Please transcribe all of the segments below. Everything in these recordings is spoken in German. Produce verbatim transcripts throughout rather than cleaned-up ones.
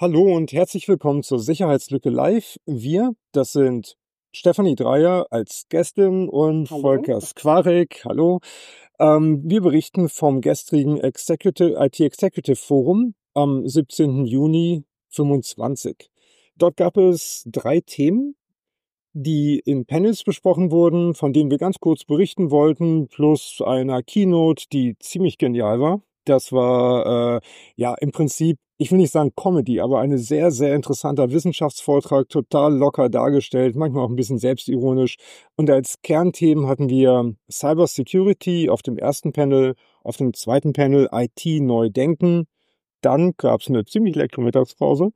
Hallo und herzlich willkommen zur Sicherheitslücke live. Wir, das sind Stefanie Dreier als Gästin und Hallo. Volker Skwarek. Hallo. Ähm, wir berichten vom gestrigen Executive, I T Executive Forum am siebzehnten Juni fünfundzwanzig. Dort gab es drei Themen, die in Panels besprochen wurden, von denen wir ganz kurz berichten wollten, plus einer Keynote, die ziemlich genial war. Das war äh, ja im Prinzip, ich will nicht sagen Comedy, aber ein sehr, sehr interessanter Wissenschaftsvortrag, total locker dargestellt, manchmal auch ein bisschen selbstironisch. Und als Kernthemen hatten wir Cyber Security auf dem ersten Panel, auf dem zweiten Panel I T neu denken. Dann gab es eine ziemlich leckere Mittagspause.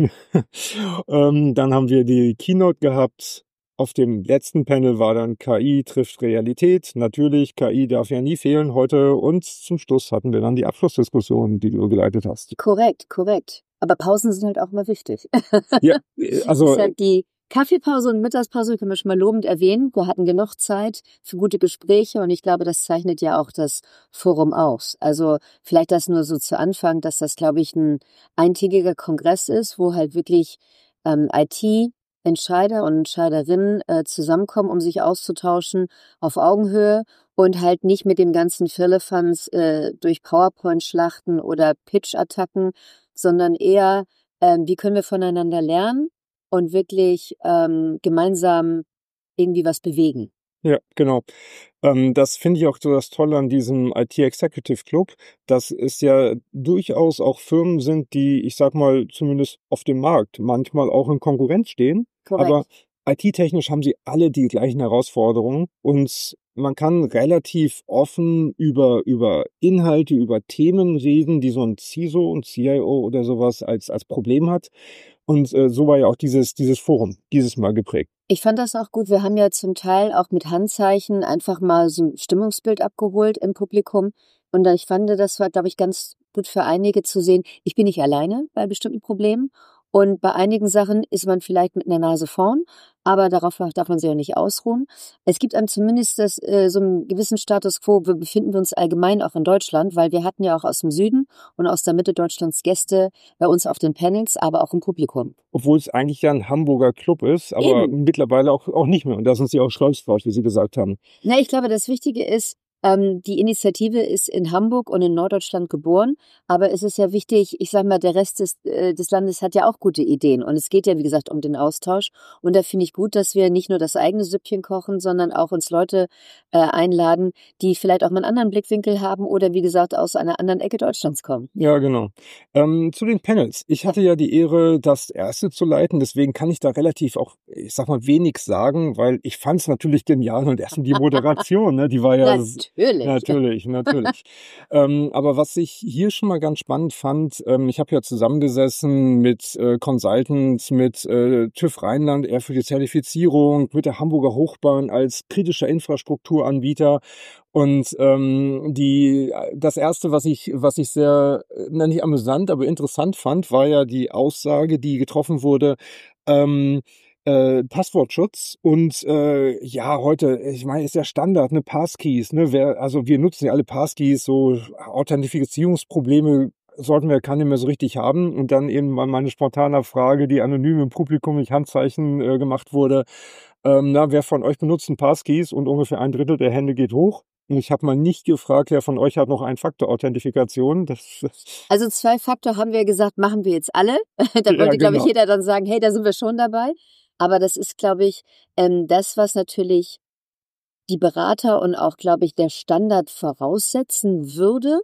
ähm, dann haben wir die Keynote gehabt. Auf dem letzten Panel war dann K I trifft Realität. Natürlich, K I darf ja nie fehlen heute. Und zum Schluss hatten wir dann die Abschlussdiskussion, die du geleitet hast. Korrekt, korrekt. Aber Pausen sind halt auch immer wichtig. Ja, also Ist halt die Kaffeepause und Mittagspause können wir schon mal lobend erwähnen. Wir hatten genug Zeit für gute Gespräche und ich glaube, das zeichnet ja auch das Forum aus. Also vielleicht das nur so zu Anfang, dass das, glaube ich, ein eintägiger Kongress ist, wo halt wirklich ähm, I T Entscheider und Entscheiderinnen äh, zusammenkommen, um sich auszutauschen auf Augenhöhe und halt nicht mit dem ganzen Firlefanz äh, durch PowerPoint-Schlachten oder Pitch-Attacken, sondern eher, ähm, wie können wir voneinander lernen und wirklich ähm, gemeinsam irgendwie was bewegen. Ja, genau. Ähm, das finde ich auch so das Tolle an diesem I T Executive Club, dass es ja durchaus auch Firmen sind, die, ich sag mal, zumindest auf dem Markt manchmal auch in Konkurrenz stehen. Korrekt. Aber I T-technisch haben sie alle die gleichen Herausforderungen und man kann relativ offen über, über Inhalte, über Themen reden, die so ein C I S O und C I O oder sowas als, als Problem hat. Und äh, so war ja auch dieses, dieses Forum dieses Mal geprägt. Ich fand das auch gut. Wir haben ja zum Teil auch mit Handzeichen einfach mal so ein Stimmungsbild abgeholt im Publikum. Und ich fand, das war, glaube ich, ganz gut für einige zu sehen. Ich bin nicht alleine bei bestimmten Problemen. Und bei einigen Sachen ist man vielleicht mit einer Nase vorn, aber darauf darf man sich ja nicht ausruhen. Es gibt einem zumindest das, äh, so einen gewissen Status quo. Wir befinden wir uns allgemein auch in Deutschland, weil wir hatten ja auch aus dem Süden und aus der Mitte Deutschlands Gäste bei uns auf den Panels, aber auch im Publikum. Obwohl es eigentlich ja ein Hamburger Club ist, aber Eben. mittlerweile auch, auch nicht mehr. Und da sind sie auch stolz drauf, wie Sie gesagt haben. Na, ich glaube, das Wichtige ist, ähm, die Initiative ist in Hamburg und in Norddeutschland geboren, aber es ist ja wichtig, ich sage mal, der Rest des, äh, des Landes hat ja auch gute Ideen und es geht ja, wie gesagt, um den Austausch und da finde ich gut, dass wir nicht nur das eigene Süppchen kochen, sondern auch uns Leute äh, einladen, die vielleicht auch mal einen anderen Blickwinkel haben oder, wie gesagt, aus einer anderen Ecke Deutschlands kommen. Ja, genau. Ähm, zu den Panels. Ich hatte ja die Ehre, das erste zu leiten, deswegen kann ich da relativ auch, ich sag mal, wenig sagen, weil ich fand es natürlich genial und erstmal die Moderation, ne, die war ja... Natürlich. Natürlich, natürlich. ähm, aber was ich hier schon mal ganz spannend fand, ähm, ich habe ja zusammengesessen mit äh, Consultants, mit äh, TÜV Rheinland, eher für die Zertifizierung, mit der Hamburger Hochbahn als kritischer Infrastrukturanbieter. Und ähm, die das erste, was ich was ich sehr na, nicht amüsant, aber interessant fand, war ja die Aussage, die getroffen wurde. Ähm, Äh, Passwortschutz und äh, ja, heute, ich meine, ist ja Standard, ne, Passkeys, ne, wer, also wir nutzen ja alle Passkeys, so Authentifizierungsprobleme sollten wir keine mehr so richtig haben und dann eben mal meine spontane Frage, die anonym im Publikum mit Handzeichen äh, gemacht wurde, ähm, na, wer von euch benutzt ein Passkeys und ungefähr ein Drittel der Hände geht hoch. Und ich habe mal nicht gefragt, wer von euch hat noch Ein-Faktor-Authentifikation. Das, Also zwei Faktor haben wir gesagt, machen wir jetzt alle. Da Ja, wollte, glaube ich, genau. jeder dann sagen, hey, da sind wir schon dabei. Aber das ist, glaube ich, ähm, das, was natürlich die Berater und auch, glaube ich, der Standard voraussetzen würde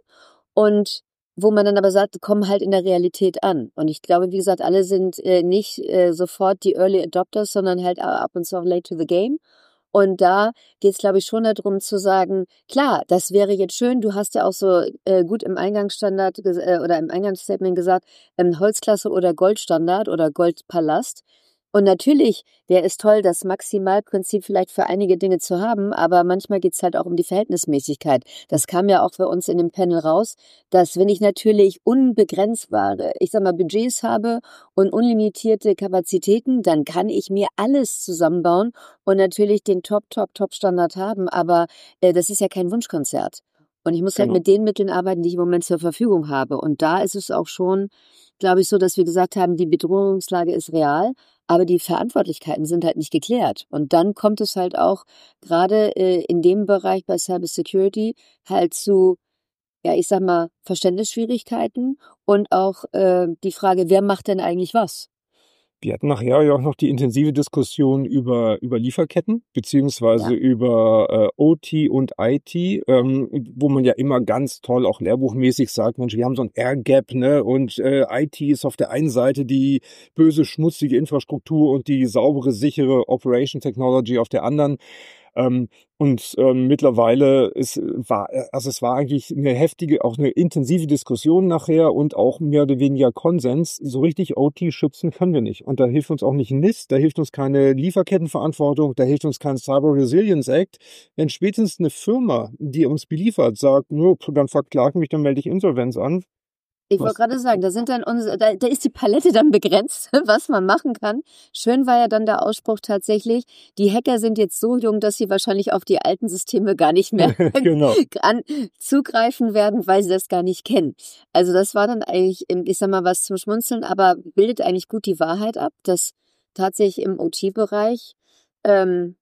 und wo man dann aber sagt, komm halt in der Realität an. Und ich glaube, wie gesagt, alle sind äh, nicht äh, sofort die Early Adopters, sondern halt ab und zu auch late to the game. Und da geht es, glaube ich, schon darum zu sagen, klar, das wäre jetzt schön, du hast ja auch so äh, gut im Eingangsstandard ges- äh, oder im Eingangsstatement gesagt, ähm, Holzklasse oder Goldstandard oder Goldpalast. Und natürlich wäre es toll, das Maximalprinzip vielleicht für einige Dinge zu haben, aber manchmal geht's halt auch um die Verhältnismäßigkeit. Das kam ja auch bei uns in dem Panel raus, dass wenn ich natürlich unbegrenzbare, ich sag mal, Budgets habe und unlimitierte Kapazitäten, dann kann ich mir alles zusammenbauen und natürlich den Top, Top, Top Standard haben, aber äh, das ist ja kein Wunschkonzert. Und ich muss halt Genau. mit den Mitteln arbeiten, die ich im Moment zur Verfügung habe. Und da ist es auch schon, glaube ich, so, dass wir gesagt haben, die Bedrohungslage ist real, aber die Verantwortlichkeiten sind halt nicht geklärt. Und dann kommt es halt auch gerade äh, in dem Bereich bei Cybersecurity halt zu, ja, ich sag mal, Verständnisschwierigkeiten und auch äh, die Frage, wer macht denn eigentlich was? Wir hatten nachher ja auch noch die intensive Diskussion über, über Lieferketten, beziehungsweise Ja. über äh, O T und I T, ähm, wo man ja immer ganz toll auch lehrbuchmäßig sagt, Mensch, wir haben so ein Air Gap, ne? Und äh, I T ist auf der einen Seite die böse, schmutzige Infrastruktur und die saubere, sichere Operation Technology auf der anderen. Ähm, und ähm, mittlerweile ist, war, also es war eigentlich eine heftige, auch eine intensive Diskussion nachher und auch mehr oder weniger Konsens. So richtig O T schützen können wir nicht. Und da hilft uns auch nicht N I S T, da hilft uns keine Lieferkettenverantwortung, da hilft uns kein Cyber Resilience Act. Wenn spätestens eine Firma, die uns beliefert, sagt, nur dann verklag mich, dann melde ich Insolvenz an. Ich wollte gerade sagen, da sind dann unsere, da, da ist die Palette dann begrenzt, was man machen kann. Schön war ja dann der Ausspruch tatsächlich, die Hacker sind jetzt so jung, dass sie wahrscheinlich auf die alten Systeme gar nicht mehr Genau. an, zugreifen werden, weil sie das gar nicht kennen. Also das war dann eigentlich, ich sag mal, was zum Schmunzeln, aber bildet eigentlich gut die Wahrheit ab, dass tatsächlich im O T-Bereich ähm,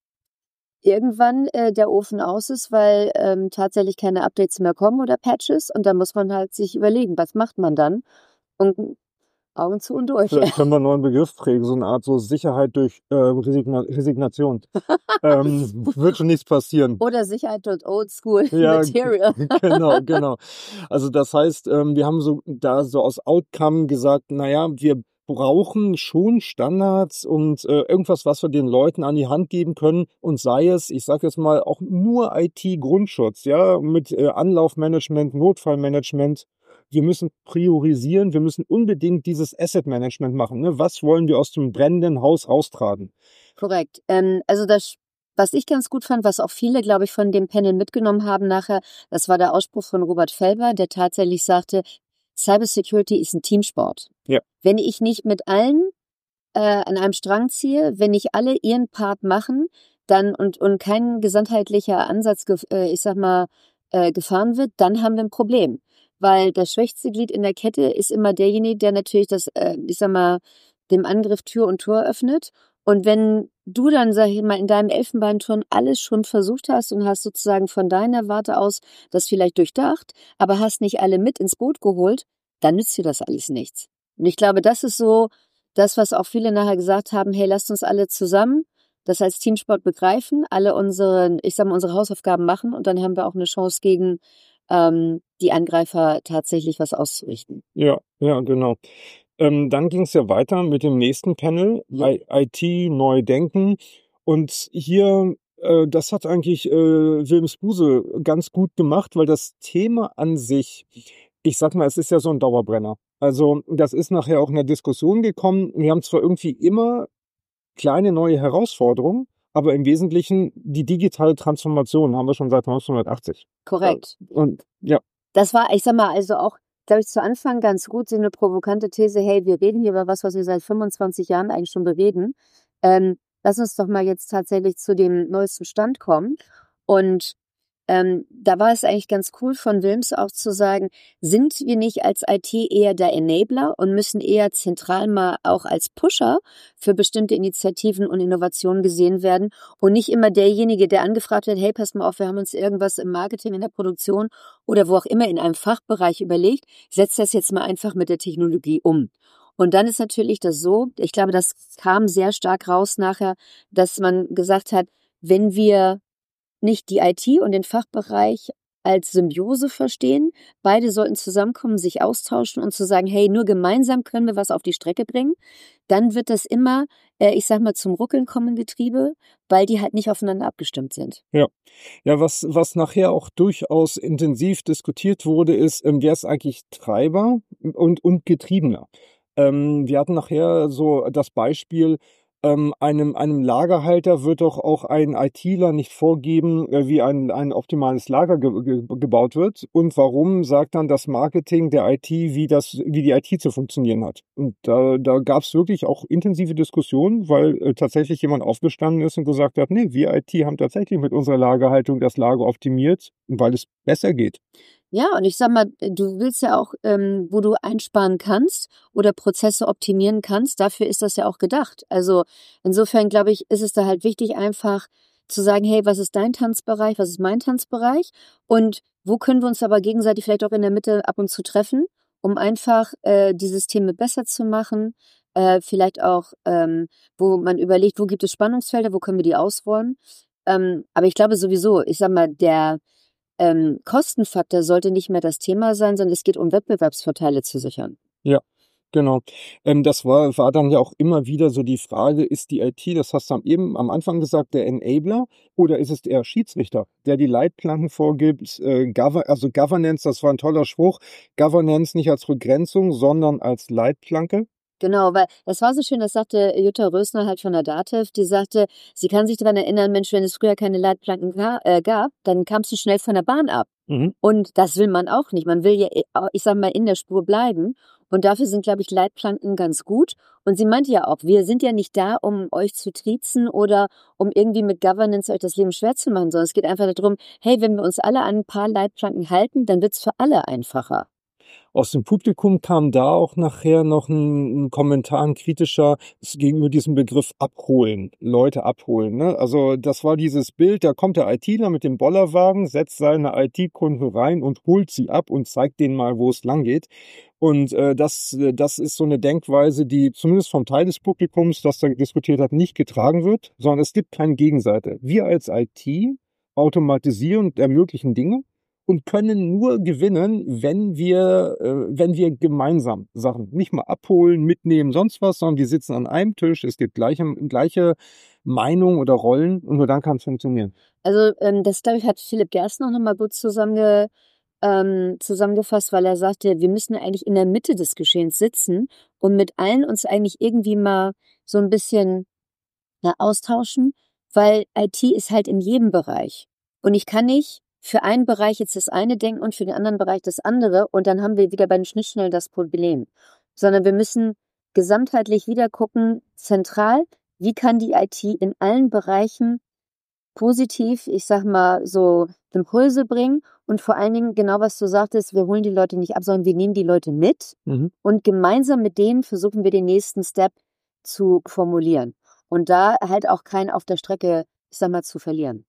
irgendwann äh, der Ofen aus ist, weil ähm, tatsächlich keine Updates mehr kommen oder Patches und da muss man halt sich überlegen, was macht man dann? Und Augen zu und durch. Vielleicht können wir einen neuen Begriff prägen, so eine Art so Sicherheit durch äh, Resigna Resignation. ähm, wird schon nichts passieren. Oder Sicherheit durch Oldschool Ja, Material. genau, genau. Also das heißt, ähm, wir haben so da so aus Outcome gesagt, naja, wir brauchen schon Standards und äh, irgendwas, was wir den Leuten an die Hand geben können und sei es, ich sage jetzt mal, auch nur I T-Grundschutz, ja, mit äh, Anlaufmanagement, Notfallmanagement. Wir müssen priorisieren, wir müssen unbedingt dieses Asset-Management machen. Ne? Was wollen wir aus dem brennenden Haus raustragen? Korrekt. Ähm, also das, was ich ganz gut fand, was auch viele, glaube ich, von dem Panel mitgenommen haben nachher, das war der Ausspruch von Robert Felber, der tatsächlich sagte, Cybersecurity ist ein Teamsport. Ja. Wenn ich nicht mit allen äh, an einem Strang ziehe, wenn nicht alle ihren Part machen, dann und, und kein gesamtheitlicher Ansatz, äh, ich sag mal, äh, gefahren wird, dann haben wir ein Problem. Weil das schwächste Glied in der Kette ist immer derjenige, der natürlich das, äh, ich sag mal, dem Angriff Tür und Tor öffnet. Und wenn du dann, sag ich mal, in deinem Elfenbeinturm alles schon versucht hast und hast sozusagen von deiner Warte aus das vielleicht durchdacht, aber hast nicht alle mit ins Boot geholt, dann nützt dir das alles nichts. Und ich glaube, das ist so das, was auch viele nachher gesagt haben, hey, lasst uns alle zusammen das als Teamsport begreifen, alle unsere, ich sag mal, unsere Hausaufgaben machen und dann haben wir auch eine Chance gegen ähm, die Angreifer tatsächlich was auszurichten. Ja, ja, genau. Ähm, dann ging es ja weiter mit dem nächsten Panel, Ja. I IT neu denken. Und hier, äh, das hat eigentlich äh, Wilms-Buse ganz gut gemacht, weil das Thema an sich, ich sag mal, es ist ja so ein Dauerbrenner. Also das ist nachher auch in der Diskussion gekommen. Wir haben zwar irgendwie immer kleine neue Herausforderungen, aber im Wesentlichen die digitale Transformation haben wir schon seit neunzehnhundertachtzig. Korrekt. Und ja, Das war, ich sag mal, also auch, glaube ich, zu Anfang ganz gut, so eine provokante These, hey, wir reden hier über was, was wir seit fünfundzwanzig Jahren eigentlich schon bereden. Ähm, lass uns doch mal jetzt tatsächlich zu dem neuesten Stand kommen. Und ähm, da war es eigentlich ganz cool von Wilms auch zu sagen, sind wir nicht als I T eher der Enabler und müssen eher zentral mal auch als Pusher für bestimmte Initiativen und Innovationen gesehen werden und nicht immer derjenige, der angefragt wird, hey, pass mal auf, wir haben uns irgendwas im Marketing, in der Produktion oder wo auch immer in einem Fachbereich überlegt, setzt das jetzt mal einfach mit der Technologie um. Und dann ist natürlich das so, ich glaube, das kam sehr stark raus nachher, dass man gesagt hat, wenn wir nicht die I T und den Fachbereich als Symbiose verstehen. Beide sollten zusammenkommen, sich austauschen und zu sagen, hey, nur gemeinsam können wir was auf die Strecke bringen. Dann wird das immer, äh, ich sag mal, zum Ruckeln kommen Betriebe, weil die halt nicht aufeinander abgestimmt sind. Ja, ja, was, was nachher auch durchaus intensiv diskutiert wurde, ist, ähm, wer ist eigentlich Treiber und, und Getriebener? Ähm, wir hatten nachher so das Beispiel, ähm, einem, einem Lagerhalter wird doch auch ein ITler nicht vorgeben, äh, wie ein, ein optimales Lager ge ge gebaut wird. Und warum sagt dann das Marketing der I T, wie das, wie die I T zu funktionieren hat? Und da, da gab es wirklich auch intensive Diskussionen, weil äh, tatsächlich jemand aufgestanden ist und gesagt hat, nee, wir I T haben tatsächlich mit unserer Lagerhaltung das Lager optimiert, weil es besser geht. Ja, und ich sag mal, du willst ja auch, ähm, wo du einsparen kannst oder Prozesse optimieren kannst, dafür ist das ja auch gedacht. Also insofern, glaube ich, ist es da halt wichtig, einfach zu sagen, hey, was ist dein Tanzbereich, was ist mein Tanzbereich und wo können wir uns aber gegenseitig vielleicht auch in der Mitte ab und zu treffen, um einfach äh, die Systeme besser zu machen, äh, vielleicht auch, ähm, wo man überlegt, wo gibt es Spannungsfelder, wo können wir die ausräumen. Ähm, aber ich glaube sowieso, ich sag mal, der ähm, Kostenfaktor sollte nicht mehr das Thema sein, sondern es geht um Wettbewerbsvorteile zu sichern. Ja, genau. Ähm, das war war dann ja auch immer wieder so die Frage, ist die I T, das hast du am eben am Anfang gesagt, der Enabler oder ist es der Schiedsrichter, der die Leitplanken vorgibt, äh, Gover also Governance, das war ein toller Spruch, Governance nicht als Begrenzung, sondern als Leitplanke. Genau, weil das war so schön, das sagte Jutta Rösner halt von der DATEV, die sagte, sie kann sich daran erinnern, Mensch, wenn es früher keine Leitplanken ga äh, gab, dann kamst du schnell von der Bahn ab. Mhm. Und das will man auch nicht. Man will ja, ich sag mal, in der Spur bleiben. Und dafür sind, glaube ich, Leitplanken ganz gut. Und sie meinte ja auch, wir sind ja nicht da, um euch zu triezen oder um irgendwie mit Governance euch das Leben schwer zu machen, sondern es geht einfach darum, hey, wenn wir uns alle an ein paar Leitplanken halten, dann wird's für alle einfacher. Aus dem Publikum kam da auch nachher noch ein 'n Kommentar, 'n kritischer, s gegenüber diesem Begriff abholen, Leute abholen, ne? Also, das war dieses Bild, da kommt der ITler mit dem Bollerwagen, setzt seine I T-Kunden rein und holt sie ab und zeigt denen mal, wo es langgeht. Und, äh, das äh, das ist so eine Denkweise, die zumindest vom Teil des Publikums, das da diskutiert hat, nicht getragen wird, sondern es gibt keine Gegenseite. Wir als I T automatisieren und ermöglichen Dinge und können nur gewinnen, wenn wir äh, wenn wir gemeinsam Sachen nicht mal abholen, mitnehmen, sonst was, sondern wir sitzen an einem Tisch, es gibt gleiche gleiche Meinung oder Rollen und nur dann kann es funktionieren. Also, ähm, das, glaube ich, hat Philipp Gerstner auch noch mal gut zusammenge ähm, zusammengefasst, weil er sagte, wir müssen eigentlich in der Mitte des Geschehens sitzen und mit allen uns eigentlich irgendwie mal so ein bisschen, ja, austauschen, weil I T ist halt in jedem Bereich. Und ich kann nicht für einen Bereich jetzt das eine denken und für den anderen Bereich das andere und dann haben wir wieder bei den Schnittstellen das Problem. Sondern wir müssen gesamtheitlich wieder gucken, zentral, wie kann die I T in allen Bereichen positiv, ich sag mal, so Impulse bringen und vor allen Dingen genau, was du sagtest, wir holen die Leute nicht ab, sondern wir nehmen die Leute mit Mhm. und gemeinsam mit denen versuchen wir den nächsten Step zu formulieren und da halt auch keinen auf der Strecke, ich sag mal, zu verlieren.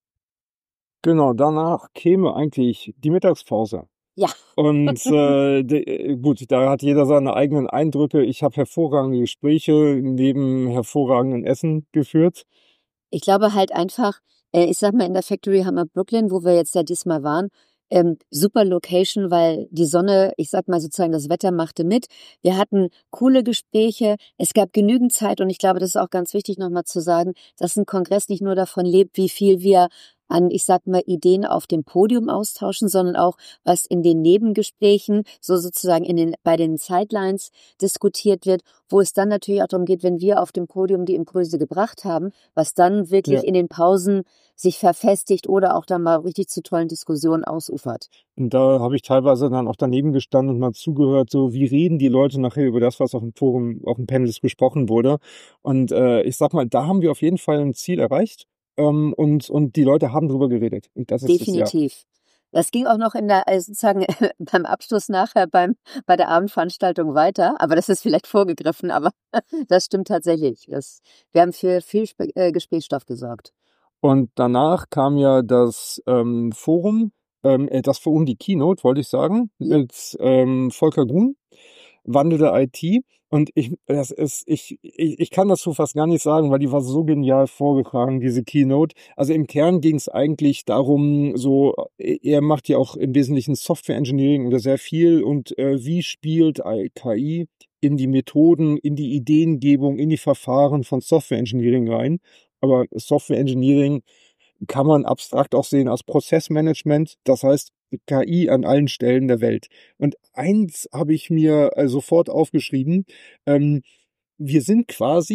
Genau, danach käme eigentlich die Mittagspause. Ja. Und, äh, de äh, gut, da hat jeder seine eigenen Eindrücke. Ich habe hervorragende Gespräche neben hervorragendem Essen geführt. Ich glaube halt einfach, äh, ich sag mal, in der Factory Hammer Brooklyn, wo wir jetzt ja diesmal waren, ähm, super Location, weil die Sonne, ich sag mal sozusagen, das Wetter machte mit. Wir hatten coole Gespräche, es gab genügend Zeit und ich glaube, das ist auch ganz wichtig nochmal zu sagen, dass ein Kongress nicht nur davon lebt, wie viel wir an, ich sag mal, Ideen auf dem Podium austauschen, sondern auch, was in den Nebengesprächen, so sozusagen in den, bei den Sidelines diskutiert wird, wo es dann natürlich auch darum geht, wenn wir auf dem Podium die Impulse gebracht haben, was dann wirklich Ja. in den Pausen sich verfestigt oder auch dann mal richtig zu tollen Diskussionen ausufert. Und da habe ich teilweise dann auch daneben gestanden und mal zugehört, so wie reden die Leute nachher über das, was auf dem Forum, auf dem Panels besprochen wurde. Und äh, ich sag mal, da haben wir auf jeden Fall ein Ziel erreicht. Ähm, und, und die Leute haben drüber geredet. Und das ist es ja. Definitiv. Das ging auch noch in der, also sozusagen beim Abschluss nachher beim, bei der Abendveranstaltung weiter. Aber das ist vielleicht vorgegriffen, aber das stimmt tatsächlich. Das, wir haben für viel Spe äh, Gesprächsstoff gesorgt. Und danach kam ja das ähm, Forum, ähm, äh, das Forum, die Keynote, wollte ich sagen, Ja. mit ähm, Volker Grun, wandelnde I T. Und ich, das ist, ich, ich, ich kann dazu fast gar nicht sagen, weil die war so genial vorgetragen, diese Keynote. Also im Kern ging es eigentlich darum, so, er macht ja auch im Wesentlichen Software Engineering oder sehr viel. Und äh, wie spielt K I in die Methoden, in die Ideengebung, in die Verfahren von Software Engineering rein? Aber Software Engineering kann man abstrakt auch sehen als Prozessmanagement, das heißt K I an allen Stellen der Welt. Und eins habe ich mir äh, sofort aufgeschrieben, ähm, wir sind quasi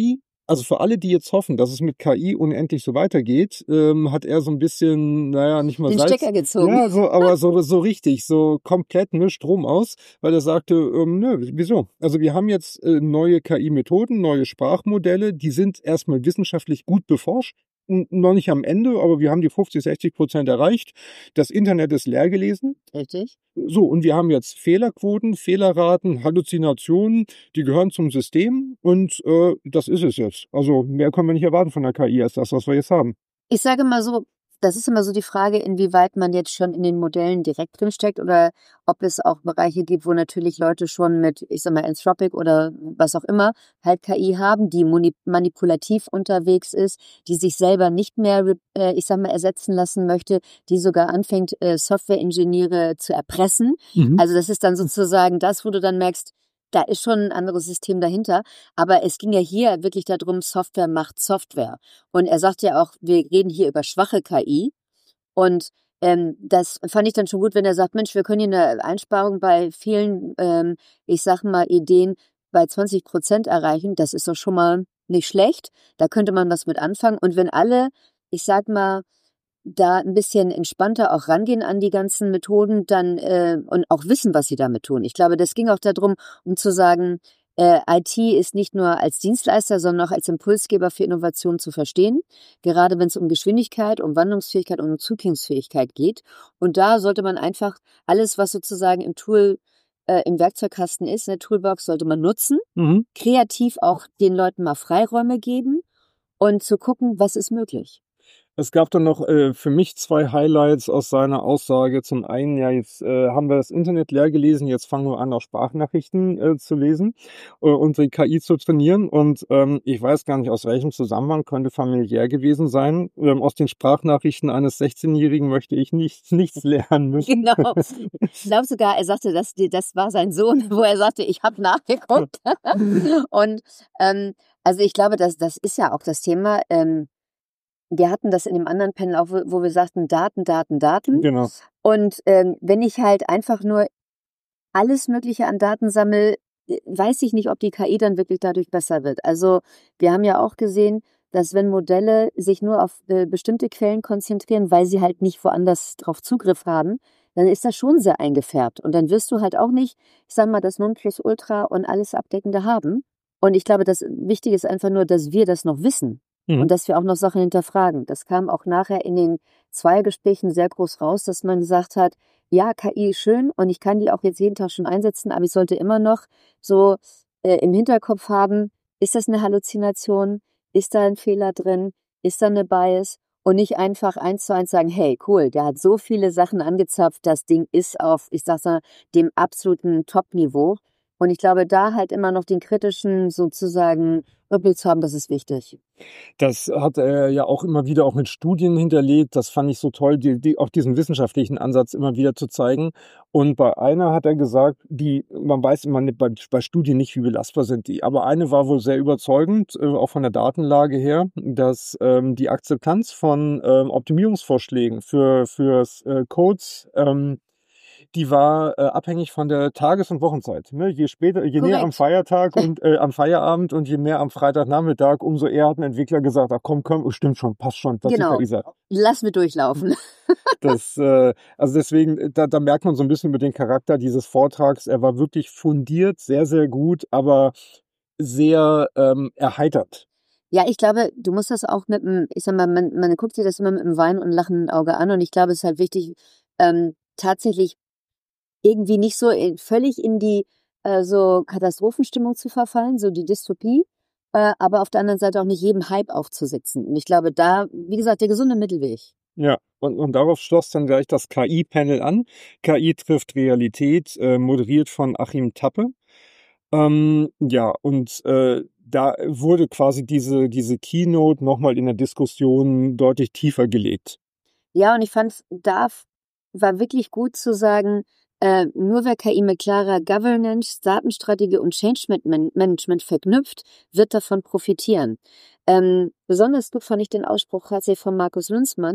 Also für alle, die jetzt hoffen, dass es mit K I unendlich so weitergeht, ähm, hat er so ein bisschen, naja, nicht mal Den Salz. Stecker gezogen. Ja, so, aber so, so richtig, so komplett ne Strom aus, weil er sagte, ähm, nö, wieso? Also wir haben jetzt äh, neue K I-Methoden, neue Sprachmodelle, die sind erstmal wissenschaftlich gut beforscht. N- Noch nicht am Ende, aber wir haben die fünfzig, sechzig Prozent erreicht. Das Internet ist leer gelesen. Richtig. So, und wir haben jetzt Fehlerquoten, Fehlerraten, Halluzinationen, die gehören zum System und äh, das ist es jetzt. Also mehr können wir nicht erwarten von der K I als das, was wir jetzt haben. Ich sage mal so, das ist immer so die Frage, inwieweit man jetzt schon in den Modellen direkt drinsteckt oder ob es auch Bereiche gibt, wo natürlich Leute schon mit, ich sag mal, Anthropic oder was auch immer, halt K I haben, die moni- manipulativ unterwegs ist, die sich selber nicht mehr, re- äh, ich sag mal, ersetzen lassen möchte, die sogar anfängt, äh, Softwareingenieure zu erpressen. Mhm. Also das ist dann sozusagen das, wo du dann merkst, da ist schon ein anderes System dahinter. Aber es ging ja hier wirklich darum, Software macht Software. Und er sagt ja auch, wir reden hier über schwache K I. Und ähm, das fand ich dann schon gut, wenn er sagt, Mensch, wir können hier eine Einsparung bei vielen, ähm, ich sag mal, Ideen bei zwanzig Prozent erreichen. Das ist doch schon mal nicht schlecht. Da könnte man was mit anfangen. Und wenn alle, ich sag mal, da ein bisschen entspannter auch rangehen an die ganzen Methoden, dann äh, und auch wissen, was sie damit tun. Ich glaube, das ging auch darum, um zu sagen, äh, I T ist nicht nur als Dienstleister, sondern auch als Impulsgeber für Innovation zu verstehen, gerade wenn es um Geschwindigkeit, um Wandlungsfähigkeit und um Zukunftsfähigkeit geht. Und da sollte man einfach alles, was sozusagen im Tool, äh, im Werkzeugkasten ist, in der Toolbox, sollte man nutzen, Mhm. kreativ auch den Leuten mal Freiräume geben und zu gucken, was ist möglich. Es gab dann noch äh, für mich zwei Highlights aus seiner Aussage. Zum einen, ja, jetzt äh, haben wir das Internet leer gelesen, jetzt fangen wir an, auch Sprachnachrichten äh, zu lesen, äh, unsere K I zu trainieren. Und ähm, ich weiß gar nicht, aus welchem Zusammenhang, könnte familiär gewesen sein. Ähm, aus den Sprachnachrichten eines sechzehnjährigen möchte ich nicht, nichts lernen müssen. Genau. Ich glaube sogar, er sagte, das, das war sein Sohn, wo er sagte, ich habe nachgeguckt. Und ähm, also ich glaube, das, das ist ja auch das Thema. Ähm, wir hatten das in dem anderen Panel auch, wo wo wir sagten, Daten, Daten, Daten. Genau. Und ähm, wenn ich halt einfach nur alles Mögliche an Daten sammle, äh, weiß ich nicht, ob die K I dann wirklich dadurch besser wird. Also wir haben ja auch gesehen, dass wenn Modelle sich nur auf äh, bestimmte Quellen konzentrieren, weil sie halt nicht woanders drauf Zugriff haben, dann ist das schon sehr eingefärbt. Und dann wirst du halt auch nicht, ich sag mal, das Nonplusultra und alles Abdeckende haben. Und ich glaube, das Wichtige ist einfach nur, dass wir das noch wissen. Mhm. Und dass wir auch noch Sachen hinterfragen. Das kam auch nachher in den Zweiergesprächen sehr groß raus, dass man gesagt hat, ja, K I ist schön und ich kann die auch jetzt jeden Tag schon einsetzen, aber ich sollte immer noch so äh, im Hinterkopf haben, ist das eine Halluzination? Ist da ein Fehler drin? Ist da eine Bias? Und nicht einfach eins zu eins sagen, hey, cool, der hat so viele Sachen angezapft, das Ding ist auf, ich sag mal, dem absoluten Top-Niveau. Und ich glaube, da halt immer noch den kritischen sozusagen Überblick zu haben, das ist wichtig. Das hat er ja auch immer wieder auch mit Studien hinterlegt. Das fand ich so toll, die, die, auch diesen wissenschaftlichen Ansatz immer wieder zu zeigen. Und bei einer hat er gesagt, die, man weiß immer nicht, bei, bei Studien nicht, wie belastbar sind die. Aber eine war wohl sehr überzeugend, äh, auch von der Datenlage her, dass ähm, die Akzeptanz von ähm, Optimierungsvorschlägen für, für äh, Codes, ähm, die war äh, abhängig von der Tages- und Wochenzeit. Ne? Je später, je näher am Korrekt. Feiertag und äh, am Feierabend und je mehr am Freitagnachmittag, umso eher hat ein Entwickler gesagt, ach komm, komm, stimmt schon, passt schon, was Genau. die K I sagt. Lass mir durchlaufen. Das, äh, also deswegen, da, da merkt man so ein bisschen mit dem Charakter dieses Vortrags, er war wirklich fundiert, sehr, sehr gut, aber sehr ähm, erheitert. Ja, ich glaube, du musst das auch mit dem, ich sag mal, man, man guckt sich das immer mit einem Wein und lachenden Auge an und ich glaube, es ist halt wichtig, ähm, tatsächlich irgendwie nicht so in, völlig in die äh, so Katastrophenstimmung zu verfallen, so die Dystopie, äh, aber auf der anderen Seite auch nicht jedem Hype aufzusitzen. Und ich glaube, da, wie gesagt, der gesunde Mittelweg. Ja, und, und darauf schloss dann gleich das K I-Panel an. K I trifft Realität, äh, moderiert von Achim Tappe. Ähm, ja, und äh, da wurde quasi diese, diese Keynote nochmal in der Diskussion deutlich tiefer gelegt. Ja, und ich fand, da war wirklich gut zu sagen, äh, nur wer K I mit klarer Governance, Datenstrategie und Change Man- Management verknüpft, wird davon profitieren. Ähm, besonders gut fand ich den Ausspruch tatsächlich von Markus Lünzmann,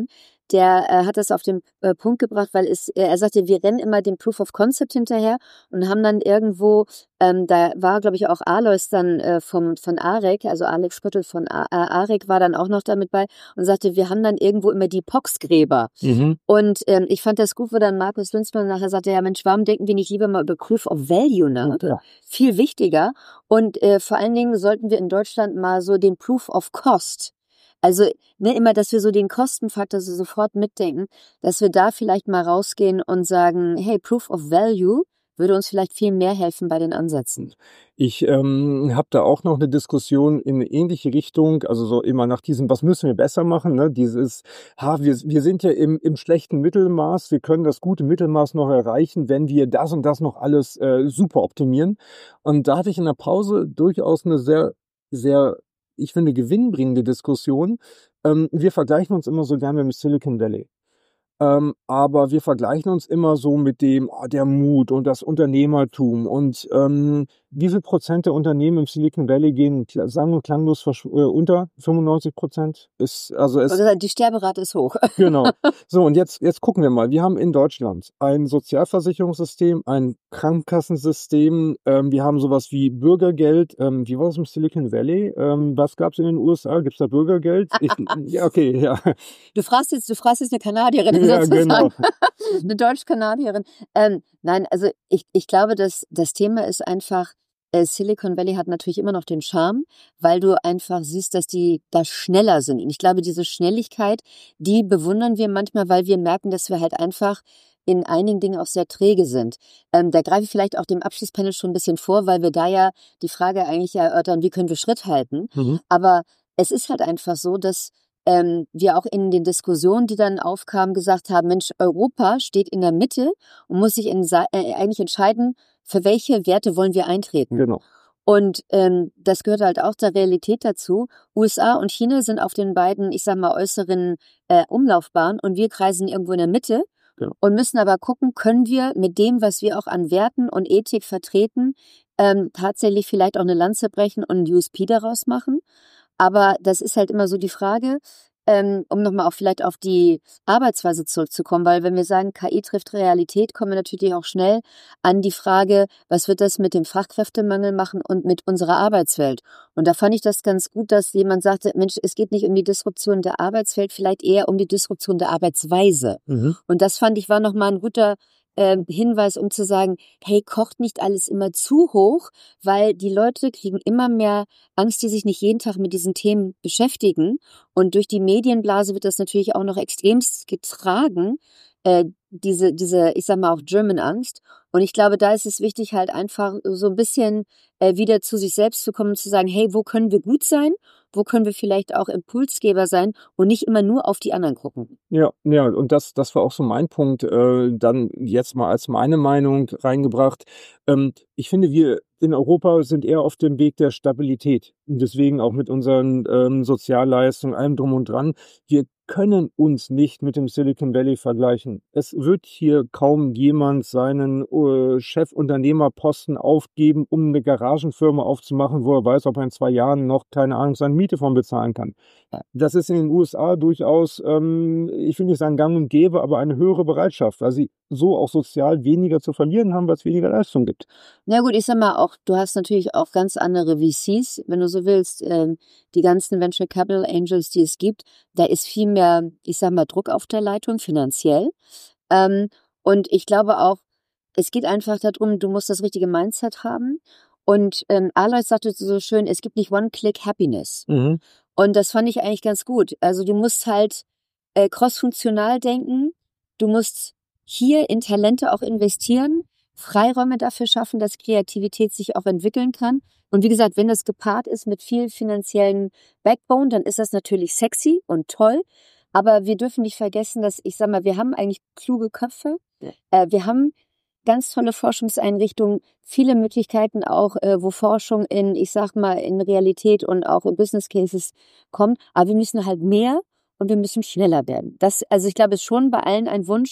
der äh, hat das auf den äh, Punkt gebracht, weil es, äh, er sagte, wir rennen immer dem Proof of Concept hinterher und haben dann irgendwo, ähm, da war, glaube ich, auch Alois dann äh, vom, von AREC, also Alex Spöttel von A- äh, AREC war dann auch noch damit bei und sagte, wir haben dann irgendwo immer die Poxgräber. Mhm. Und ähm, ich fand das gut, wo dann Markus Lünzmann nachher sagte, ja Mensch, warum denken wir nicht lieber mal über Proof of Value nach? Ja. Viel wichtiger. Und äh, vor allen Dingen sollten wir in Deutschland mal so den Proof of Cost, also ne, immer, dass wir so den Kostenfaktor so sofort mitdenken, dass wir da vielleicht mal rausgehen und sagen, hey, Proof of Value würde uns vielleicht viel mehr helfen bei den Ansätzen. Ich ähm, habe da auch noch eine Diskussion in eine ähnliche Richtung, also so immer nach diesem, was müssen wir besser machen, ne? Dieses, ha, wir, wir sind ja im, im schlechten Mittelmaß, wir können das gute Mittelmaß noch erreichen, wenn wir das und das noch alles äh, super optimieren. Und da hatte ich in der Pause durchaus eine sehr, sehr, ich finde, gewinnbringende Diskussion. Ähm, wir vergleichen uns immer so gerne mit Silicon Valley. Ähm, aber wir vergleichen uns immer so mit dem, ah, der Mut und das Unternehmertum und ähm, wie viel Prozent der Unternehmen im Silicon Valley gehen kla- sang- und klanglos versch- äh, unter fünfundneunzig Prozent? Ist, also es, Also die Sterberate ist hoch. genau. So, und jetzt, jetzt gucken wir mal. Wir haben in Deutschland ein Sozialversicherungssystem, ein Krankenkassensystem, ähm, wir haben sowas wie Bürgergeld. Ähm, wie war das im Silicon Valley? Ähm, was gab es in den U S A? Gibt es da Bürgergeld? Ich, ja, okay, ja. Du fragst jetzt, du fragst jetzt eine Kanadierin Ja, genau. sozusagen. Eine Deutsch-Kanadierin. Ähm, nein, also ich, ich glaube, dass das Thema ist einfach, äh, Silicon Valley hat natürlich immer noch den Charme, weil du einfach siehst, dass die da schneller sind. Und ich glaube, diese Schnelligkeit, die bewundern wir manchmal, weil wir merken, dass wir halt einfach in einigen Dingen auch sehr träge sind. Ähm, da greife ich vielleicht auch dem Abschlusspanel schon ein bisschen vor, weil wir da ja die Frage eigentlich erörtern, wie können wir Schritt halten. Mhm. Aber es ist halt einfach so, dass ähm, wir auch in den Diskussionen, die dann aufkamen, gesagt haben, Mensch, Europa steht in der Mitte und muss sich in, äh, eigentlich entscheiden, für welche Werte wollen wir eintreten. Genau. Und ähm, das gehört halt auch der Realität dazu. U S A und China sind auf den beiden, ich sag mal, äußeren äh, Umlaufbahnen und wir kreisen irgendwo in der Mitte. Genau. Und müssen aber gucken, können wir mit dem, was wir auch an Werten und Ethik vertreten, ähm, tatsächlich vielleicht auch eine Lanze brechen und ein U S P daraus machen. Aber das ist halt immer so die Frage, ähm, um nochmal auch vielleicht auf die Arbeitsweise zurückzukommen, weil wenn wir sagen, K I trifft Realität, kommen wir natürlich auch schnell an die Frage, was wird das mit dem Fachkräftemangel machen und mit unserer Arbeitswelt? Und da fand ich das ganz gut, dass jemand sagte, Mensch, es geht nicht um die Disruption der Arbeitswelt, vielleicht eher um die Disruption der Arbeitsweise. Mhm. Und das fand ich war nochmal ein guter äh, Hinweis, um zu sagen, hey, kocht nicht alles immer zu hoch, weil die Leute kriegen immer mehr Angst, die sich nicht jeden Tag mit diesen Themen beschäftigen. Und durch die Medienblase wird das natürlich auch noch extremst getragen, äh, diese, diese, ich sag mal auch German-Angst. Und ich glaube, da ist es wichtig, halt einfach so ein bisschen äh, wieder zu sich selbst zu kommen und zu sagen, hey, wo können wir gut sein? Wo können wir vielleicht auch Impulsgeber sein und nicht immer nur auf die anderen gucken? Ja, ja, und das, das war auch so mein Punkt, äh, dann jetzt mal als meine Meinung reingebracht. Ähm, ich finde, wir in Europa sind eher auf dem Weg der Stabilität. Und deswegen auch mit unseren ähm, Sozialleistungen, allem drum und dran. Wir können uns nicht mit dem Silicon Valley vergleichen. Es wird hier kaum jemand seinen äh, Chefunternehmerposten aufgeben, um eine Garagenfirma aufzumachen, wo er weiß, ob er in zwei Jahren noch, keine Ahnung, seine Miete von bezahlen kann. Das ist in den U S A durchaus, ähm, ich will nicht sagen gang und gäbe, aber eine höhere Bereitschaft, weil sie so auch sozial weniger zu verlieren haben, weil es weniger Leistung gibt. Na gut, ich sag mal auch, du hast natürlich auch ganz andere V Cs, wenn du so willst, ähm, die ganzen Venture Capital Angels, die es gibt, da ist viel mehr, ich sag mal, Druck auf der Leitung, finanziell. Ähm, und ich glaube auch, es geht einfach darum, du musst das richtige Mindset haben. Und ähm, Alois sagte so schön, es gibt nicht One-Click-Happiness. Mhm. Und das fand ich eigentlich ganz gut. Also du musst halt äh, cross-funktional denken, du musst hier in Talente auch investieren, Freiräume dafür schaffen, dass Kreativität sich auch entwickeln kann. Und wie gesagt, wenn das gepaart ist mit viel finanziellen Backbone, dann ist das natürlich sexy und toll. Aber wir dürfen nicht vergessen, dass, ich sag mal, wir haben eigentlich kluge Köpfe. Ja. Äh, wir haben ganz tolle Forschungseinrichtungen, viele Möglichkeiten auch, äh, wo Forschung in, ich sag mal, in Realität und auch in Business Cases kommt. Aber wir müssen halt mehr und wir müssen schneller werden. Das, also ich glaube, ist schon bei allen ein Wunsch.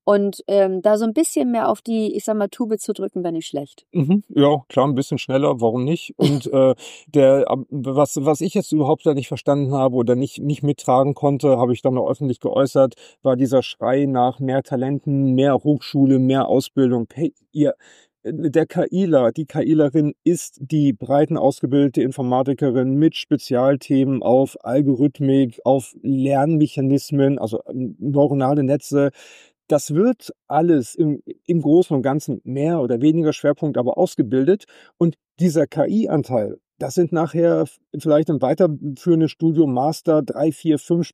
Und ähm, da so ein bisschen mehr auf die, ich sag mal, Tube zu drücken, wäre nicht schlecht. Mhm. Ja, klar, ein bisschen schneller, warum nicht? Und äh, der, am- was, was ich jetzt überhaupt da nicht verstanden habe oder nicht, nicht mittragen konnte, habe ich dann auch öffentlich geäußert, war dieser Schrei nach mehr Talenten, mehr Hochschule, mehr Ausbildung. Hey, ihr, äh, der KIler, die KIlerin ist die breiten ausgebildete Informatikerin mit Spezialthemen auf Algorithmik, auf Lernmechanismen, also ähm, neuronale Netze. Das wird alles im, im Großen und Ganzen mehr oder weniger Schwerpunkt, aber ausgebildet. Und dieser K I-Anteil, das sind nachher f- vielleicht im weiterführenden Studium Master, drei, vier, fünf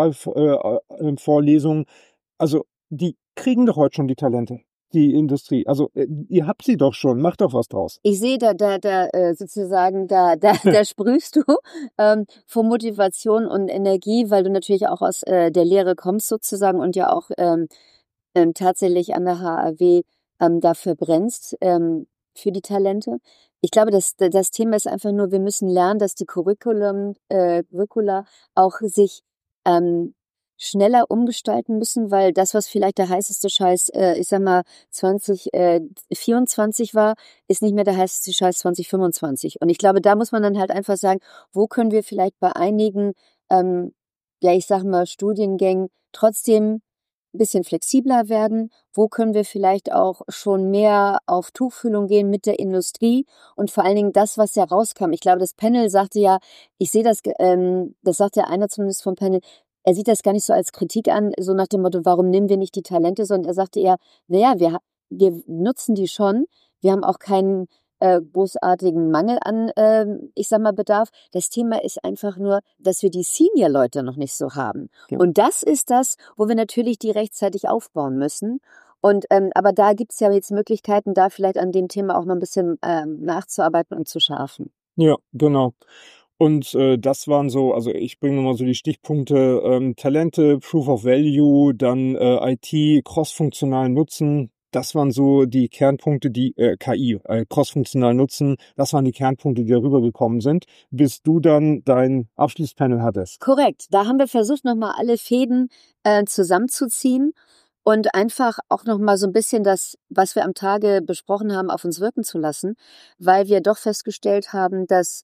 Spezialvorlesungen. Also die kriegen doch heute schon die Talente, die Industrie. Also äh, ihr habt sie doch schon, macht doch was draus. Ich sehe da, da, da äh, sozusagen, da, da, da sprühst du ähm, vor Motivation und Energie, weil du natürlich auch aus äh, der Lehre kommst sozusagen und ja auch ähm, ähm, tatsächlich an der H A W ähm, dafür brennst, ähm, für die Talente. Ich glaube, das, das Thema ist einfach nur, wir müssen lernen, dass die Curriculum, äh, Curricula auch sich ähm, schneller umgestalten müssen, weil das, was vielleicht der heißeste Scheiß, äh, ich sag mal, zwanzig vierundzwanzig war, ist nicht mehr der heißeste Scheiß zwanzig fünfundzwanzig. Und ich glaube, da muss man dann halt einfach sagen, wo können wir vielleicht bei einigen, ähm, ja, ich sag mal, Studiengängen trotzdem ein bisschen flexibler werden? Wo können wir vielleicht auch schon mehr auf Tuchfühlung gehen mit der Industrie? Und vor allen Dingen das, was ja rauskam. Ich glaube, das Panel sagte ja, ich sehe das, ähm, das sagte einer zumindest vom Panel, er sieht das gar nicht so als Kritik an, so nach dem Motto, warum nehmen wir nicht die Talente, sondern er sagte eher, naja, wir, ha- wir nutzen die schon. Wir haben auch keinen äh, großartigen Mangel an, ähm, ich sag mal, Bedarf. Das Thema ist einfach nur, dass wir die Senior-Leute noch nicht so haben. Ja. Und das ist das, wo wir natürlich die rechtzeitig aufbauen müssen. Und ähm, aber da gibt's ja jetzt Möglichkeiten, da vielleicht an dem Thema auch noch ein bisschen ähm, nachzuarbeiten und zu schärfen. Ja, genau. Und äh, das waren so, also ich bringe nochmal so die Stichpunkte, ähm, Talente, Proof of Value, dann äh, I T, crossfunktional Nutzen. Das waren so die Kernpunkte, die äh, K I, äh, crossfunktional Nutzen, das waren die Kernpunkte, die da rübergekommen sind, bis du dann dein Abschlusspanel hattest. Korrekt. Da haben wir versucht, nochmal alle Fäden äh, zusammenzuziehen und einfach auch nochmal so ein bisschen das, was wir am Tage besprochen haben, auf uns wirken zu lassen, weil wir doch festgestellt haben, dass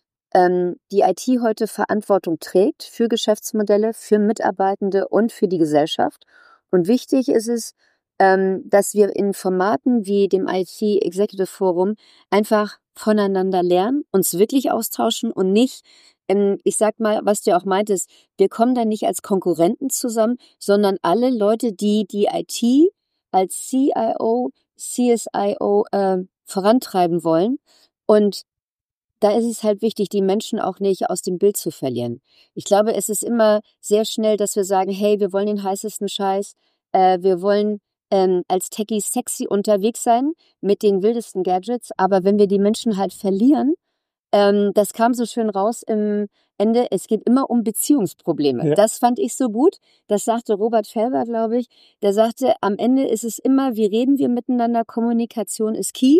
ähm, die I T heute Verantwortung trägt für Geschäftsmodelle, für Mitarbeitende und für die Gesellschaft. Und wichtig ist es, ähm, dass wir in Formaten wie dem I T Executive Forum einfach voneinander lernen, uns wirklich austauschen und nicht, ähm, ich sag mal, was du auch meintest, wir kommen da nicht als Konkurrenten zusammen, sondern alle Leute, die die I T als C I O, C S I O äh, vorantreiben wollen. Und da ist es halt wichtig, die Menschen auch nicht aus dem Bild zu verlieren. Ich glaube, es ist immer sehr schnell, dass wir sagen, hey, wir wollen den heißesten Scheiß, äh, wir wollen ähm, als Techie sexy unterwegs sein mit den wildesten Gadgets, aber wenn wir die Menschen halt verlieren, ähm, das kam so schön raus im Ende, es geht immer um Beziehungsprobleme. Ja. Das fand ich so gut, das sagte Robert Felber, glaube ich, der sagte, am Ende ist es immer, wie reden wir miteinander, Kommunikation ist key.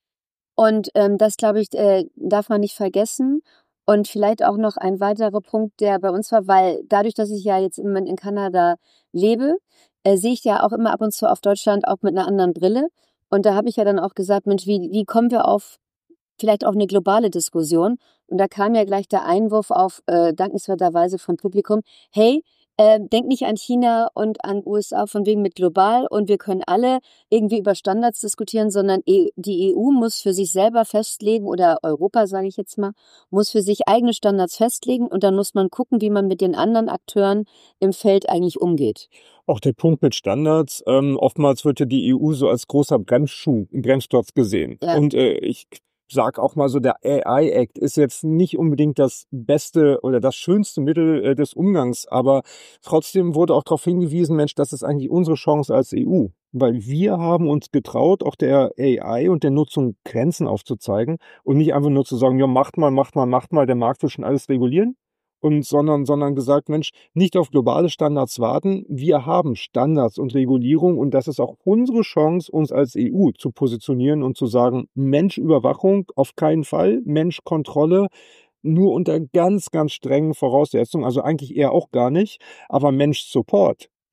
Und ähm, das, glaube ich, äh, darf man nicht vergessen. Und vielleicht auch noch ein weiterer Punkt, der bei uns war, weil dadurch, dass ich ja jetzt im Moment in Kanada lebe, äh, sehe ich ja auch immer ab und zu auf Deutschland auch mit einer anderen Brille. Und da habe ich ja dann auch gesagt, Mensch, wie, wie kommen wir auf vielleicht auch eine globale Diskussion? Und da kam ja gleich der Einwurf auf, äh, dankenswerterweise vom Publikum, hey, äh, denk nicht an China und an U S A von wegen mit global und wir können alle irgendwie über Standards diskutieren, sondern e die E U muss für sich selber festlegen oder Europa, sage ich jetzt mal, muss für sich eigene Standards festlegen und dann muss man gucken, wie man mit den anderen Akteuren im Feld eigentlich umgeht. Auch der Punkt mit Standards, ähm, oftmals wird ja die E U so als großer Bremsschuh, Bremsklotz gesehen. Ja. Und äh, ich sag auch mal so, der A I Act ist jetzt nicht unbedingt das beste oder das schönste Mittel äh, des Umgangs, aber trotzdem wurde auch darauf hingewiesen, Mensch, das ist eigentlich unsere Chance als E U. Weil wir haben uns getraut, auch der A I und der Nutzung Grenzen aufzuzeigen und nicht einfach nur zu sagen, ja, macht mal, macht mal, macht mal, der Markt will schon alles regulieren. Und sondern, sondern gesagt, Mensch, nicht auf globale Standards warten. Wir haben Standards und Regulierung und das ist auch unsere Chance, uns als E U zu positionieren und zu sagen, Menschüberwachung auf keinen Fall, Menschkontrolle nur unter ganz, ganz strengen Voraussetzungen, also eigentlich eher auch gar nicht, aber Mensch-Support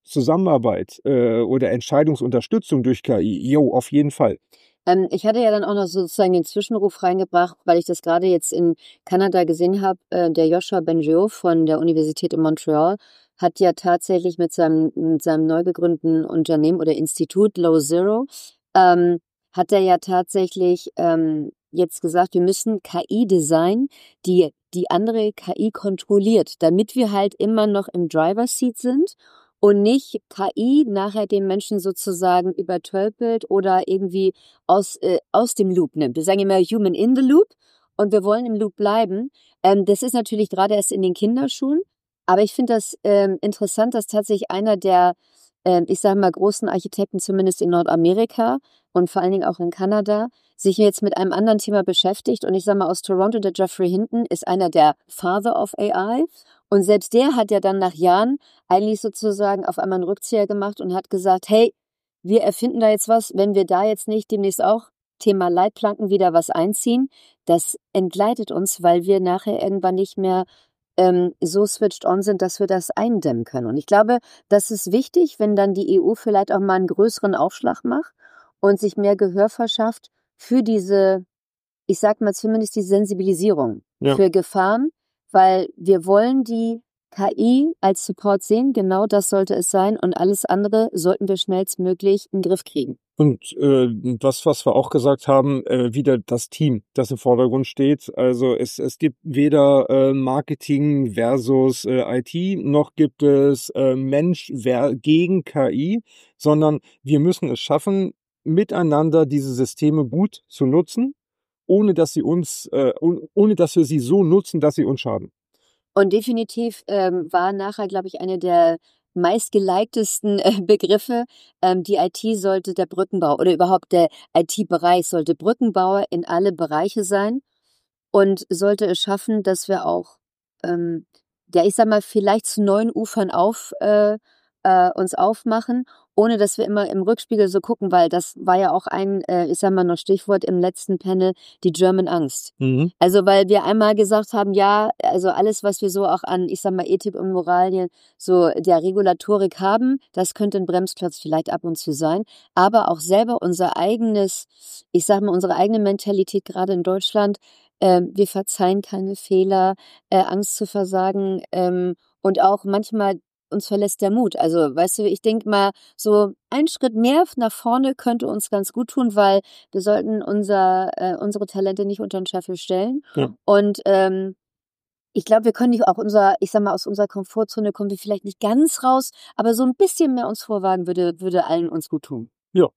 Zusammenarbeit äh, oder Entscheidungsunterstützung durch K I? Jo, auf jeden Fall. Ähm, ich hatte ja dann auch noch sozusagen den Zwischenruf reingebracht, weil ich das gerade jetzt in Kanada gesehen habe. Äh, der Joshua Bengio von der Universität in Montreal hat ja tatsächlich mit seinem, mit seinem neu gegründeten Unternehmen oder Institut Low Zero, ähm, hat er ja tatsächlich ähm, jetzt gesagt, wir müssen K I designen, die die andere K I kontrolliert, damit wir halt immer noch im Driver's Seat sind und nicht K I nachher den Menschen sozusagen übertölpelt oder irgendwie aus, äh, aus dem Loop nimmt. Wir sagen immer Human in the Loop und wir wollen im Loop bleiben. Ähm, das ist natürlich gerade erst in den Kinderschuhen, aber ich finde das ähm, interessant, dass tatsächlich einer der, ähm, ich sage mal, großen Architekten, zumindest in Nordamerika und vor allen Dingen auch in Kanada, sich jetzt mit einem anderen Thema beschäftigt. Und ich sage mal, aus Toronto, der Geoffrey Hinton ist einer der Father of A I. Und selbst der hat ja dann nach Jahren eigentlich sozusagen auf einmal einen Rückzieher gemacht und hat gesagt, hey, wir erfinden da jetzt was, wenn wir da jetzt nicht demnächst auch Thema Leitplanken wieder was einziehen, das entgleitet uns, weil wir nachher irgendwann nicht mehr ähm, so switched on sind, dass wir das eindämmen können. Und ich glaube, das ist wichtig, wenn dann die E U vielleicht auch mal einen größeren Aufschlag macht und sich mehr Gehör verschafft für diese, ich sag mal zumindest die Sensibilisierung Ja. für Gefahren, weil wir wollen die K I als Support sehen, genau das sollte es sein und alles andere sollten wir schnellstmöglich in den Griff kriegen. Und äh, das, was wir auch gesagt haben, äh, wieder das Team, das im Vordergrund steht. Also es, es gibt weder äh, Marketing versus äh, I T, noch gibt es äh, Mensch wer gegen K I, sondern wir müssen es schaffen, miteinander diese Systeme gut zu nutzen, ohne dass sie uns, äh, ohne, ohne dass wir sie so nutzen, dass sie uns schaden. Und definitiv ähm, war nachher, glaube ich, eine der meistgeleiktesten äh, Begriffe. Ähm, die I T sollte der Brückenbauer oder überhaupt der I T-Bereich sollte Brückenbauer in alle Bereiche sein und sollte es schaffen, dass wir auch, ähm, ja, ich sag mal, vielleicht zu neuen Ufern auf, äh, äh, uns aufmachen, ohne dass wir immer im Rückspiegel so gucken, weil das war ja auch ein, äh, ich sag mal noch Stichwort im letzten Panel, die German Angst. Mhm. Also, weil wir einmal gesagt haben, ja, also alles, was wir so auch an, ich sag mal, Ethik und Moralien, so der Regulatorik haben, das könnte ein Bremsklotz vielleicht ab und zu sein, aber auch selber unser eigenes, ich sag mal, unsere eigene Mentalität, gerade in Deutschland, ähm, wir verzeihen keine Fehler, äh, Angst zu versagen, ähm, und auch manchmal uns verlässt der Mut. Also, weißt du, ich denke mal, so ein Schritt mehr nach vorne könnte uns ganz gut tun, weil wir sollten unser, äh, unsere Talente nicht unter den Scheffel stellen. Ja. Und ähm, ich glaube, wir können nicht auch unser, ich sag mal, aus unserer Komfortzone kommen wir vielleicht nicht ganz raus, aber so ein bisschen mehr uns vorwagen würde, würde allen uns gut tun. Ja.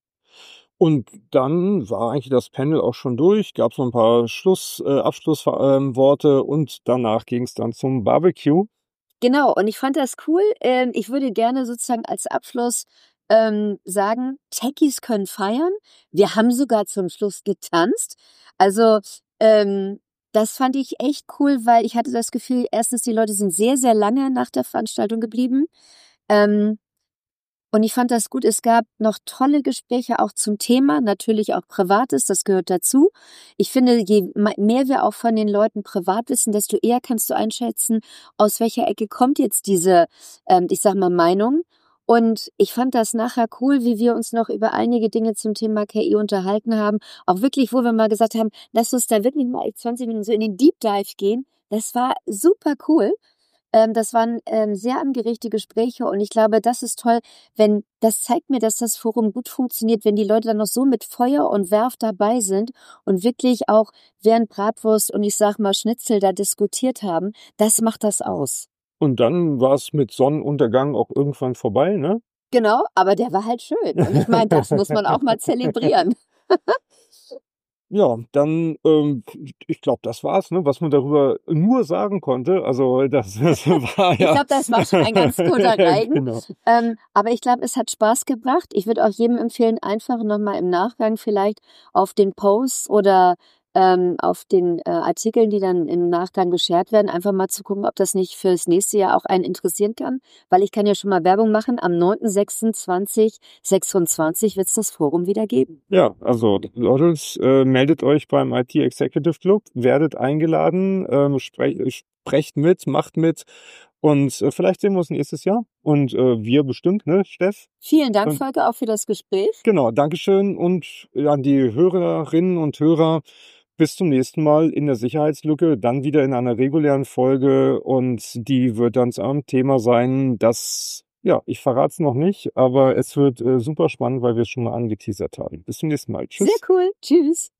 Und dann war eigentlich das Panel auch schon durch, gab es noch ein paar Schluss, äh, Abschlussworte ähm, und danach ging es dann zum Barbecue. Genau, und ich fand das cool. Ähm, ich würde gerne sozusagen als Abschluss ähm, sagen, Techies können feiern. Wir haben sogar zum Schluss getanzt. Also ähm, das fand ich echt cool, weil ich hatte das Gefühl, erstens, die Leute sind sehr, sehr lange nach der Veranstaltung geblieben. Ähm, und ich fand das gut. Es gab noch tolle Gespräche auch zum Thema, natürlich auch Privates, das gehört dazu. Ich finde, je mehr wir auch von den Leuten privat wissen, desto eher kannst du einschätzen, aus welcher Ecke kommt jetzt diese, ähm, ich sag mal, Meinung. Und ich fand das nachher cool, wie wir uns noch über einige Dinge zum Thema K I unterhalten haben. Auch wirklich, wo wir mal gesagt haben, lass uns da wirklich mal zwanzig Minuten so in den Deep Dive gehen. Das war super cool. Ähm, das waren ähm, sehr angeregte Gespräche und ich glaube, das ist toll, wenn das zeigt mir, dass das Forum gut funktioniert, wenn die Leute dann noch so mit Feuer und Werf dabei sind und wirklich auch während Bratwurst und ich sag mal Schnitzel da diskutiert haben. Das macht das aus. Und dann war es mit Sonnenuntergang auch irgendwann vorbei, ne? Genau, aber der war halt schön. Und ich meine, das muss man auch mal zelebrieren. Ja, dann, ähm, ich glaube, das war's, ne, was man darüber nur sagen konnte. Also das, das war ja. Ich glaube, das war schon ein ganz guter Reigen. Genau. Ähm, aber ich glaube, es hat Spaß gebracht. Ich würde auch jedem empfehlen, einfach nochmal im Nachgang vielleicht auf den Posts oder ähm, auf den äh, Artikeln, die dann im Nachgang geshared werden, einfach mal zu gucken, ob das nicht fürs nächste Jahr auch einen interessieren kann. Weil ich kann ja schon mal Werbung machen. Am neunten sechsten zweitausendsechsundzwanzig wird es das Forum wieder geben. Ja, also Leute, äh, meldet euch beim I T Executive Club, werdet eingeladen, ähm, sprech, sprecht mit, macht mit und äh, vielleicht sehen wir uns nächstes Jahr. Und äh, wir bestimmt, ne, Steff? Vielen Dank, Und Volker, auch für das Gespräch. genau, Dankeschön und an die Hörerinnen und Hörer. Bis zum nächsten Mal in der Sicherheitslücke, dann wieder in einer regulären Folge und die wird dann zu einem Thema sein, das, ja, ich verrate es noch nicht, aber es wird äh, super spannend, weil wir es schon mal angeteasert haben. Bis zum nächsten Mal. Tschüss. Sehr cool. Tschüss.